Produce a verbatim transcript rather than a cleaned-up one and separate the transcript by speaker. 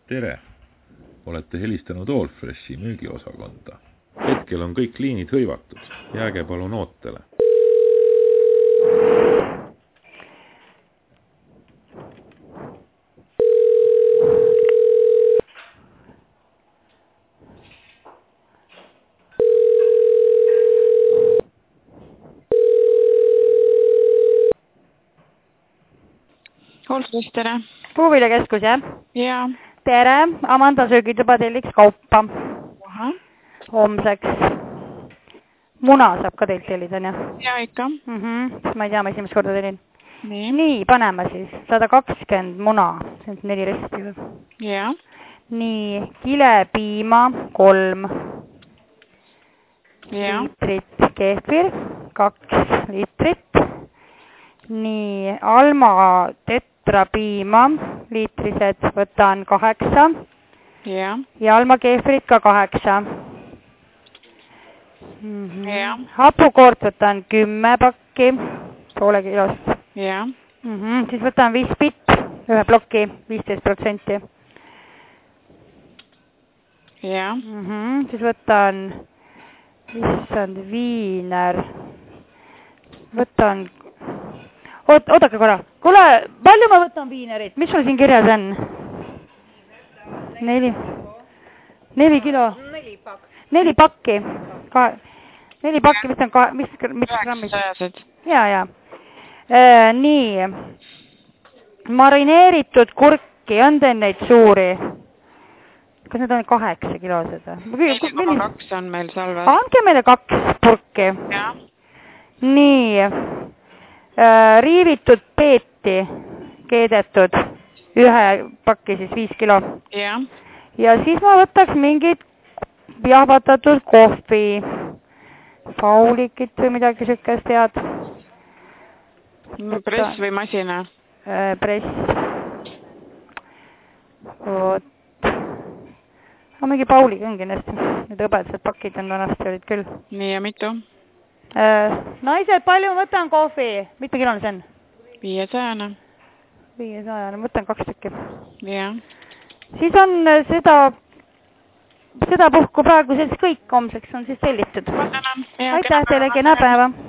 Speaker 1: Tere! Olete helistanud Allfreshi müügiosakonda. Hetkel on kõik liinid hõivatud. Jääge palun ootele.
Speaker 2: Allfresh, tere.
Speaker 3: Puuviljakeskus, jah?
Speaker 2: Jaa.
Speaker 3: Tere, Amanda söögid juba telliks kaupa.
Speaker 2: Aha.
Speaker 3: Homseks. Muna saab ka teilt tellida, on jah?
Speaker 2: Jaa, ikka.
Speaker 3: Mm -hmm. Ma ei tea, ma esimest korda tellin.
Speaker 2: Nii.
Speaker 3: Nii, paneme siis. sada kakskümmend muna. See on neli resti.
Speaker 2: Jaa.
Speaker 3: Nii, kilepiima kolm.
Speaker 2: Jaa.
Speaker 3: Liitrit kefir, kaks liitrit. Nii, Alma tetrapiima, liitrised võtan kaheksa.
Speaker 2: Jaa.
Speaker 3: Ja Alma keefrit ka kaheksa. Mm -hmm.
Speaker 2: Jaa.
Speaker 3: Hapukoort võtan kümme pakki, poole kilost.
Speaker 2: Jaa.
Speaker 3: Mm -hmm. Siis võtan vispit, ühe ploki, viisteist protsenti.
Speaker 2: Jaa.
Speaker 3: Mm -hmm. Siis võtan, issand, viiner. Võtan... Oot, oodake korra. Kuule, palju ma võtan viinerit? Mis sul siin kirjas on? Neli. Neli kilo? Neli pakki. Neli pakki. Ka... Neli pakki, mis on ka... Mis, mis grammid?
Speaker 2: Üheksasajased.
Speaker 3: Jaa, jaa. E, nii. Marineeritud kurki, on teil neid suuri? Kas need on kaheksa kilosed?
Speaker 2: neli koma kaks on meil salves.
Speaker 3: Andke meile kaks purki.
Speaker 2: Jaa.
Speaker 3: Nii. Riivitud peeti, keedetud, ühe pakki siis viis kilo.
Speaker 2: Jaa.
Speaker 3: Ja siis ma võtaks mingid jahvatatud kohvi, paulikit või midagi sükest head.
Speaker 2: Press või masina?
Speaker 3: Press. Oot. No, mingi paulik on kindlasti. Need õbedased pakid on vanasti olid küll.
Speaker 2: Nii ja mitu?
Speaker 3: Naised, palju võtan kohvi? Mitme kilone see on?
Speaker 2: Viiesajane.
Speaker 3: Viiesajane, võtan kaks tükki.
Speaker 2: Jaa.
Speaker 3: Siis on seda, seda puhku praegu siis kõik homseks on siis tellitud.
Speaker 2: Ma tänan.
Speaker 3: Aitäh teile, kena päeva!